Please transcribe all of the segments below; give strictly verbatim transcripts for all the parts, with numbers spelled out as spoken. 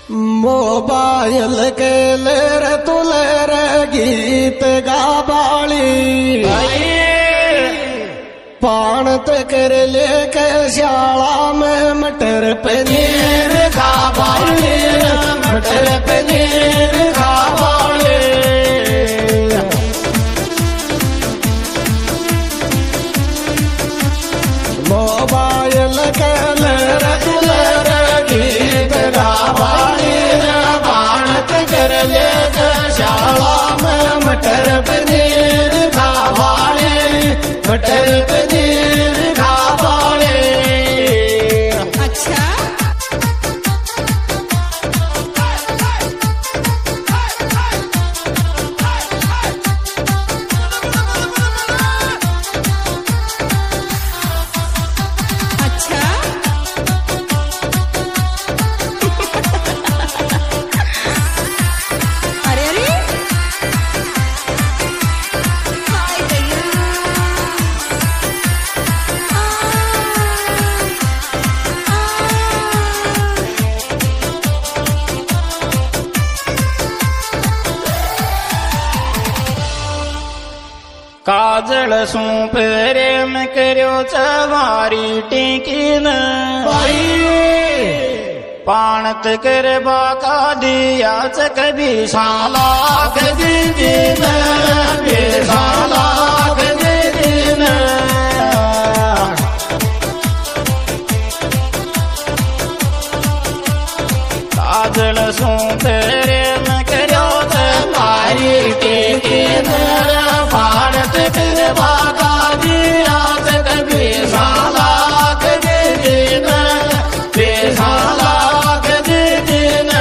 Mobile के ले रे तुले रे गीत गाबाली पाणत कर लेके शाला में मटर पनीर खाबाली मटर पनीर खाबाली मोबाइल के ले रे तुले रे गीत गाबाली पाणत कर लेके शाला में मटर पनीर खाबाली मटर पनीर खाबाली। अच्छा अच्छा अरे अरे हाय भैया काजल सू प्रेम करो चवारी टेकिन पाणत कर बाका दिया च कभी साला कभी दिन साला कभी दिन काजल सू प्रेम करो चवारी टेकिन भारत कर बाका दिया च कभी साला कभी दिन साला कभी दिन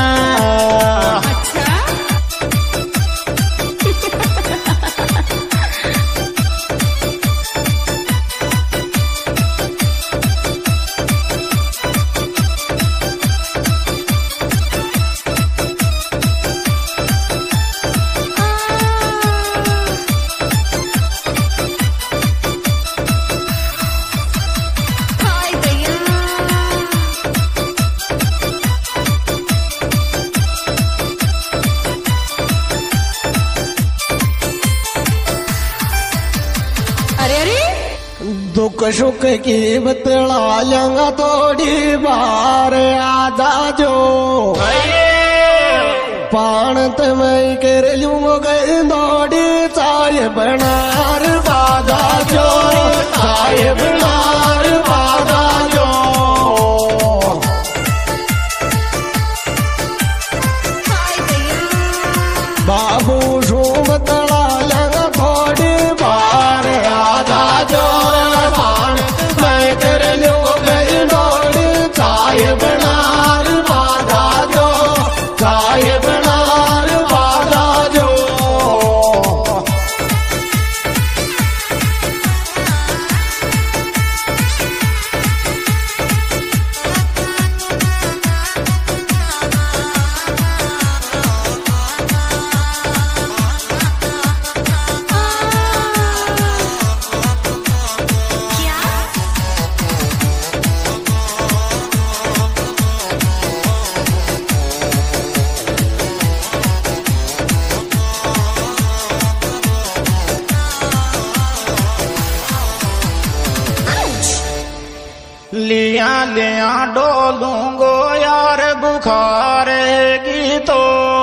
अच्छा हाय भैया अरे अरे दुख सुख की बतला लंगा थोड़ी बार आजा जो पाणत में कर लूँ गई दौड़ी चाय बनार बाजा जो चाय बनार बाजा जो हाय भैया बाबू शू बतला लंगा थोड़ी बार आजा जो पाणत में कर लूँ गई दौड़ी चाय बनार बाजा जो चाय बनार बाजा जो क्या लिया लिया डोलूंगो यार बुखार की तो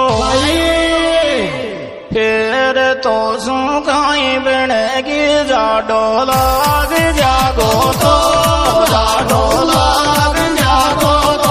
फिर तो सुखाई बनेगी जा डोलाग जागो तो जा डोलाग जागो तो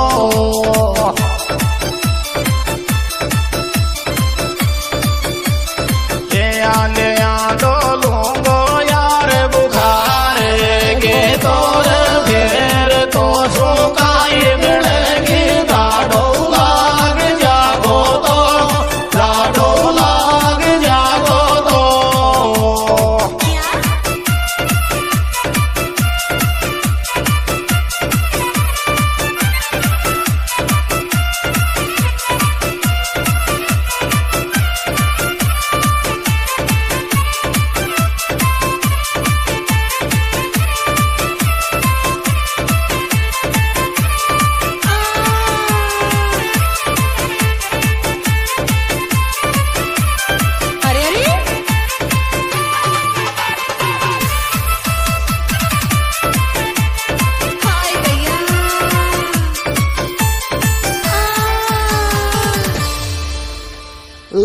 लिया लिया डोलूंगो यार बुखार के तोर फिर तो सुखाई बनेगी दाढ़ो लाग जागो तो दाढ़ो लाग जागो तो क्या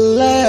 ले